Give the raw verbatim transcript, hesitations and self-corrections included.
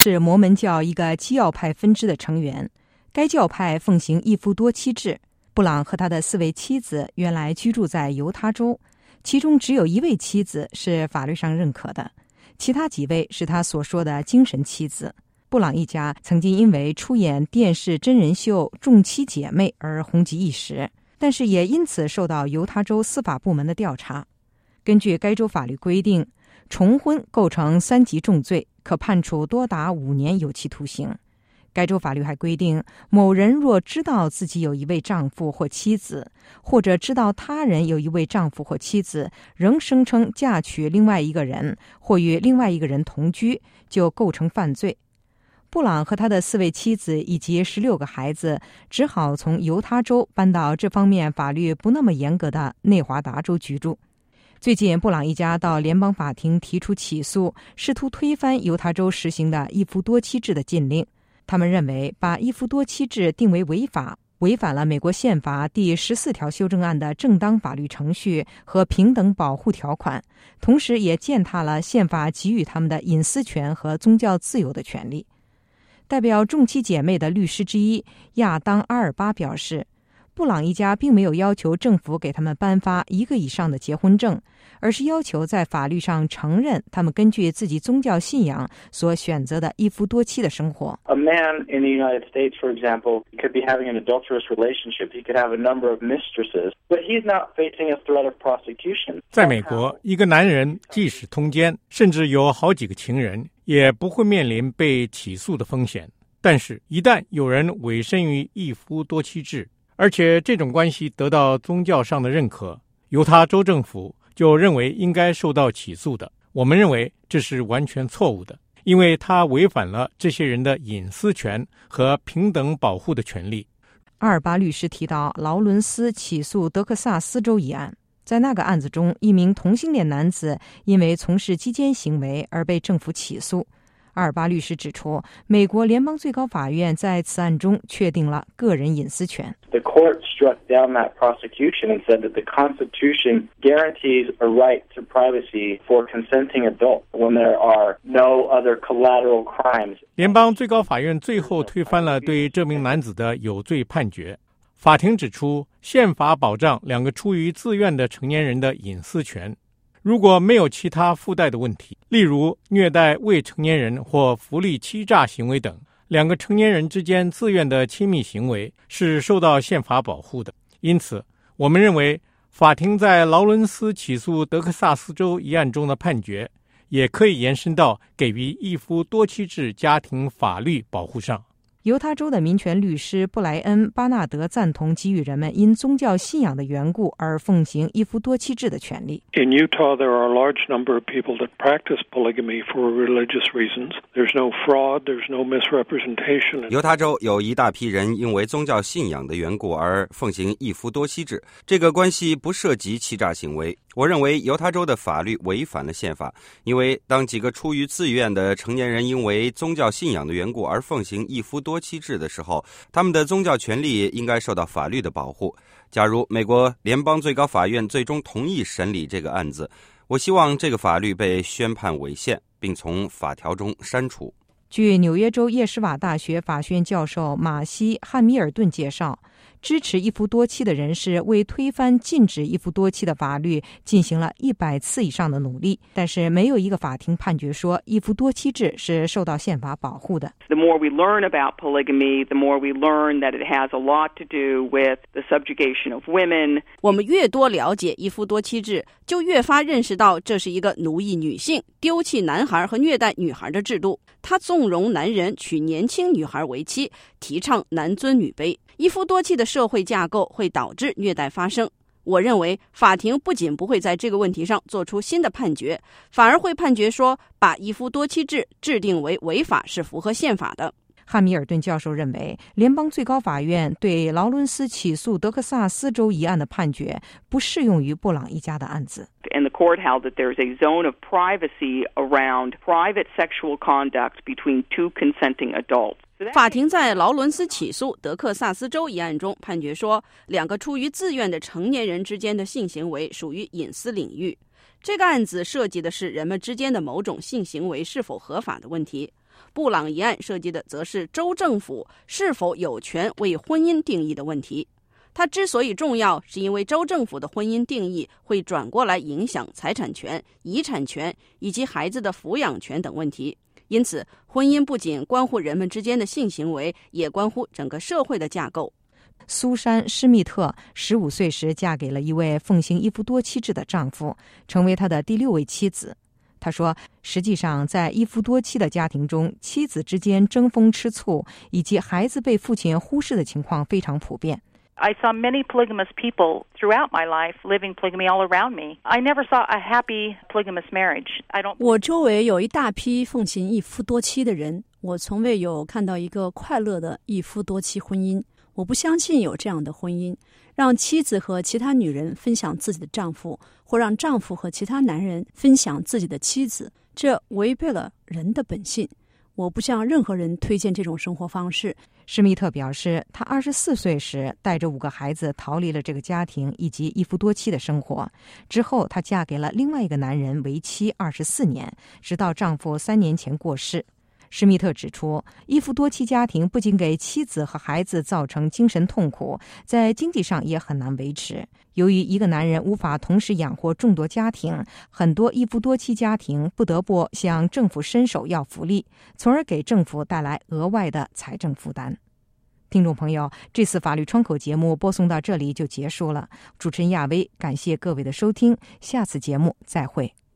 是摩门教一个基要派分支的成员。该教派奉行一夫多妻制。布朗和他的四位妻子原来居住在犹他州，其中只有一位妻子是法律上认可的，其他几位是他所说的精神妻子。布朗一家曾经因为出演电视真人秀《众妻姐妹》而红极一时，但是也因此受到犹他州司法部门的调查。根据该州法律规定，重婚构成三级重罪，可判处多达五年有期徒刑。该州法律还规定，某人若知道自己有一位丈夫或妻子，或者知道他人有一位丈夫或妻子，仍声称嫁娶另外一个人或与另外一个人同居，就构成犯罪。布朗和他的四位妻子以及十六个孩子只好从犹他州搬到这方面法律不那么严格的内华达州居住。最近，布朗一家到联邦法庭提出起诉，试图推翻犹他州实行的一夫多妻制的禁令。他们认为把一夫多妻制定为违法，违反了美国宪法第十四条修正案的正当法律程序和平等保护条款，同时也践踏了宪法给予他们的隐私权和宗教自由的权利。代表众妻姐妹的律师之一亚当·阿尔巴表示，布朗一家并没有要求政府给他们颁发一个以上的结婚证，而是要求在法律上承认他们根据自己宗教信仰所选择的一夫多妻的生活。 A man in the United States, for example, could be having an adulterous relationship. He could have a number of mistresses, but he's not facing a threat of prosecution. 在美国，一个男人即使通奸，甚至有好几个情人，也不会面临被起诉的风险。但是，一旦有人委身于一夫多妻制，而且这种关系得到宗教上的认可，犹他州政府就认为应该受到起诉的。我们认为这是完全错误的，因为它违反了这些人的隐私权和平等保护的权利。 阿尔巴律师提到劳伦斯起诉德克萨斯州一案，在那个案子中，一名同性恋男子因为从事鸡奸行为而被政府起诉。阿尔巴律师指出，美国联邦最高法院在此案中确定了个人隐私权。 The court struck down that prosecution and said that the Constitution guarantees a right to privacy for consenting adults when there are no other collateral crimes. 联邦最高法院最后推翻了对这名男子的有罪判决。法庭指出，宪法保障两个出于自愿的成年人的隐私权。如果没有其他附带的问题，例如虐待未成年人或福利欺诈行为等，两个成年人之间自愿的亲密行为是受到宪法保护的。因此，我们认为法庭在劳伦斯起诉德克萨斯州一案中的判决，也可以延伸到给予一夫多妻制家庭法律保护上。 犹他州的民权律师布莱恩·巴纳德赞同给予人们因宗教信仰的缘故而奉行一夫多妻制的权利。 In Utah, there are a large number of people that practice polygamy for religious reasons. There's no fraud, there's no misrepresentation. 犹他州有一大批人因为宗教信仰的缘故而奉行一夫多妻制，这个关系不涉及欺诈行为。我认为犹他州的法律违反了宪法，因为当几个出于自愿的成年人因为宗教信仰的缘故而奉行一夫多妻制的时候，他们的宗教权利应该受到法律的保护。假如美国联邦最高法院最终同意审理这个案子，我希望这个法律被宣判违宪，并从法条中删除。 据纽约州叶什瓦大学法学院教授马西·汉密尔顿介绍，支持一夫多妻的人士为推翻禁止一夫多妻的法律进行了一百次以上的努力，但是没有一个法庭判决说一夫多妻制是受到宪法保护的。 The more we learn about polygamy, the more we learn that it has a lot to do with the subjugation of women. 我们越多了解一夫多妻制，就越发认识到这是一个奴役女性、丢弃男孩和虐待女孩的制度。它纵容男人娶年轻女孩为妻，提倡男尊女卑。一夫多妻的社会架构会导致虐待发生。我认为法庭不仅不会在这个问题上做出新的判决，反而会判决说把一夫多妻制制定为违法是符合宪法的。 汉密尔顿教授认为，联邦最高法院对劳伦斯起诉德克萨斯州一案的判决不适用于布朗一家的案子。 And the court held that there's a zone of privacy around private sexual conduct between two consenting adults. 法庭在劳伦斯起诉德克萨斯州一案中判决说，两个出于自愿的成年人之间的性行为属于隐私领域。这个案子涉及的是人们之间的某种性行为是否合法的问题。 布朗一案涉及的则是州政府是否有权为婚姻定义的问题。它之所以重要，是因为州政府的婚姻定义会转过来影响财产权、遗产权以及孩子的抚养权等问题。因此，婚姻不仅关乎人们之间的性行为，也关乎整个社会的架构。 苏珊·施密特十五岁时嫁给了一位奉行一夫多妻制的丈夫，成为他的第六位妻子。她说，实际上在一夫多妻的家庭中，妻子之间争风吃醋以及孩子被父亲忽视的情况非常普遍。 I saw many polygamous people throughout my life living polygamy all around me. I never saw a happy polygamous marriage. I don't. 我周围有一大批奉行一夫多妻的人，我从未有看到一个快乐的一夫多妻婚姻。我不相信有这样的婚姻，让妻子和其他女人分享自己的丈夫，或让丈夫和其他男人分享自己的妻子，这违背了人的本性。我不向任何人推荐这种生活方式。 施密特表示，他二十四岁时带着五个孩子逃离了这个家庭以及一夫多妻的生活。之后，她嫁给了另外一个男人，为期二十四年，直到丈夫三年前过世。施密特指出，一夫多妻家庭不仅给妻子和孩子造成精神痛苦，在经济上也很难维持。由于一个男人无法同时养活众多家庭，很多一夫多妻家庭不得不向政府伸手要福利，从而给政府带来额外的财政负担。听众朋友，这次法律窗口节目播送到这里就结束了。主持人亚薇，感谢各位的收听，下次节目再会。